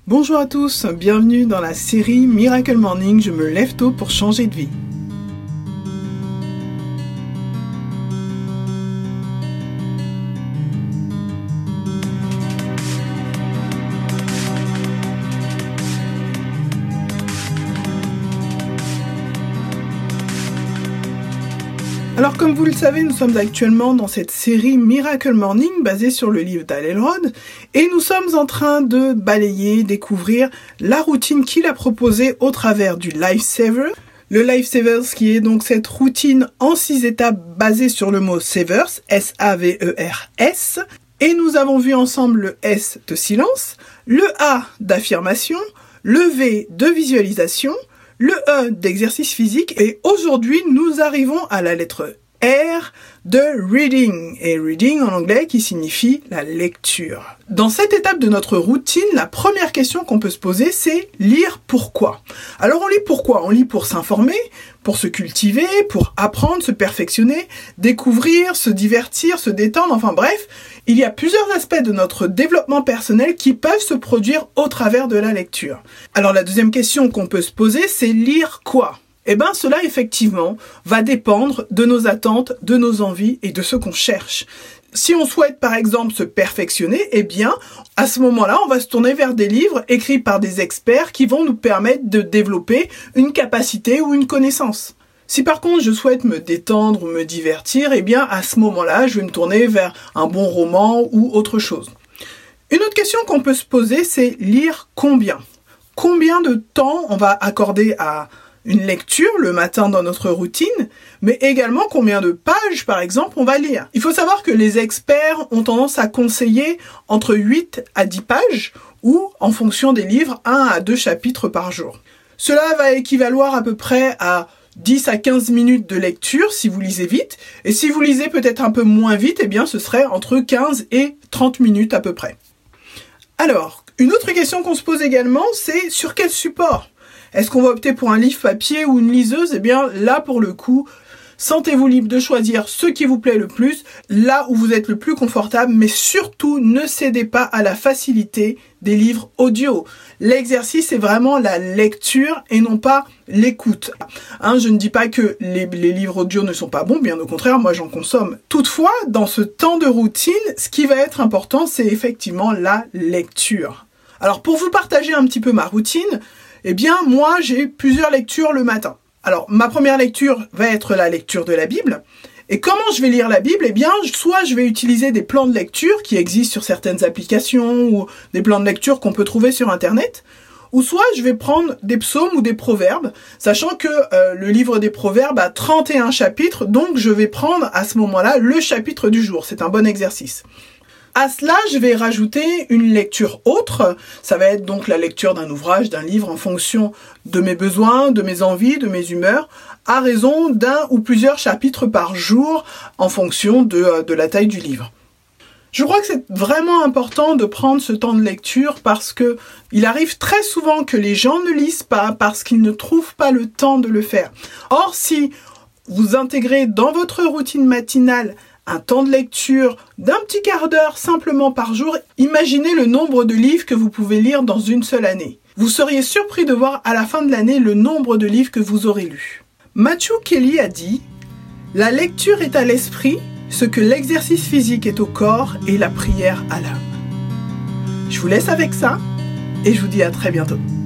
Bonjour à tous, bienvenue dans la série Miracle Morning, je me lève tôt pour changer de vie. Alors comme vous le savez, nous sommes actuellement dans cette série Miracle Morning basée sur le livre d'Hal Elrod et nous sommes en train de balayer, découvrir la routine qu'il a proposée au travers du Lifesaver. Le Lifesaver qui est donc cette routine en 6 étapes basée sur le mot Savers, S-A-V-E-R-S. Et nous avons vu ensemble le S de silence, le A d'affirmation, le V de visualisation, le E d'exercice physique et aujourd'hui nous arrivons à la lettre R de reading et reading en anglais qui signifie la lecture. Dans cette étape de notre routine, la première question qu'on peut se poser c'est lire pourquoi. Alors on lit pourquoi ? On lit pour s'informer, pour se cultiver, pour apprendre, se perfectionner, découvrir, se divertir, se détendre, enfin bref, il y a plusieurs aspects de notre développement personnel qui peuvent se produire au travers de la lecture. Alors la deuxième question qu'on peut se poser c'est lire quoi ? Eh bien, cela, effectivement, va dépendre de nos attentes, de nos envies et de ce qu'on cherche. Si on souhaite, par exemple, se perfectionner, eh bien, à ce moment-là, on va se tourner vers des livres écrits par des experts qui vont nous permettre de développer une capacité ou une connaissance. Si par contre, je souhaite me détendre ou me divertir, eh bien, à ce moment-là, je vais me tourner vers un bon roman ou autre chose. Une autre question qu'on peut se poser, c'est lire combien ? Combien de temps on va accorder à une lecture le matin dans notre routine, mais également combien de pages, par exemple, on va lire. Il faut savoir que les experts ont tendance à conseiller entre 8 à 10 pages ou, en fonction des livres, 1 à 2 chapitres par jour. Cela va équivaloir à peu près à 10 à 15 minutes de lecture si vous lisez vite, et si vous lisez peut-être un peu moins vite, eh bien ce serait entre 15 et 30 minutes à peu près. Alors, une autre question qu'on se pose également, c'est sur quel support ? Est-ce qu'on va opter pour un livre papier ou une liseuse ? Eh bien, là, pour le coup, sentez-vous libre de choisir ce qui vous plaît le plus, là où vous êtes le plus confortable, mais surtout, ne cédez pas à la facilité des livres audio. L'exercice est vraiment la lecture et non pas l'écoute. Je ne dis pas que les livres audio ne sont pas bons, bien au contraire, moi j'en consomme. Toutefois, dans ce temps de routine, ce qui va être important, c'est effectivement la lecture. Alors, pour vous partager un petit peu ma routine, eh bien, moi, j'ai plusieurs lectures le matin. Alors, ma première lecture va être la lecture de la Bible. Et comment je vais lire la Bible ? Eh bien, soit je vais utiliser des plans de lecture qui existent sur certaines applications ou des plans de lecture qu'on peut trouver sur Internet, ou soit je vais prendre des psaumes ou des proverbes, sachant que le livre des proverbes a 31 chapitres, donc je vais prendre à ce moment-là le chapitre du jour. C'est un bon exercice. À cela, je vais rajouter une lecture autre. Ça va être donc la lecture d'un ouvrage, d'un livre en fonction de mes besoins, de mes envies, de mes humeurs, à raison d'un ou plusieurs chapitres par jour en fonction de la taille du livre. Je crois que c'est vraiment important de prendre ce temps de lecture parce que il arrive très souvent que les gens ne lisent pas parce qu'ils ne trouvent pas le temps de le faire. Or, si vous intégrez dans votre routine matinale un temps de lecture d'un petit quart d'heure simplement par jour, imaginez le nombre de livres que vous pouvez lire dans une seule année. Vous seriez surpris de voir à la fin de l'année le nombre de livres que vous aurez lus. Matthew Kelly a dit « La lecture est à l'esprit, ce que l'exercice physique est au corps et la prière à l'âme. » Je vous laisse avec ça et je vous dis à très bientôt.